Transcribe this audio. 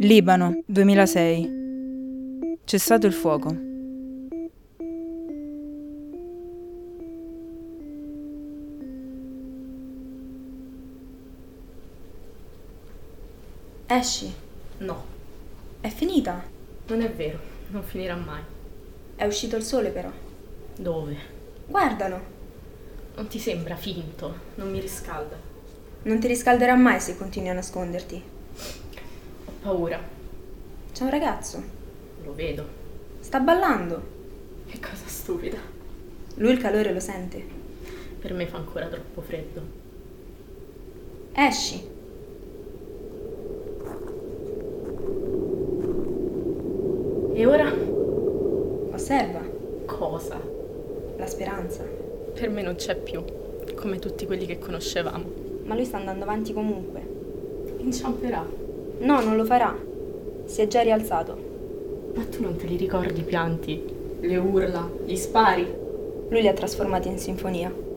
Libano, 2006. Cessato il fuoco. Esci. No, È finita. non è vero, non finirà mai. È uscito il sole però. Dove? Guardalo. Non ti sembra finto? Non mi riscalda. Non ti riscalderà mai se continui a nasconderti. Ho paura. C'è un ragazzo. Lo vedo. Sta ballando. Che cosa stupida. Lui il calore lo sente. Per me fa ancora troppo freddo. Esci. E ora? Osserva. Cosa? La speranza. Per me non c'è più, come tutti quelli che conoscevamo. Ma lui sta andando avanti comunque. Inciamperà. No, non lo farà. Si è già rialzato. Ma tu non te li ricordi i pianti? Le urla, gli spari? Lui li ha trasformati in sinfonia.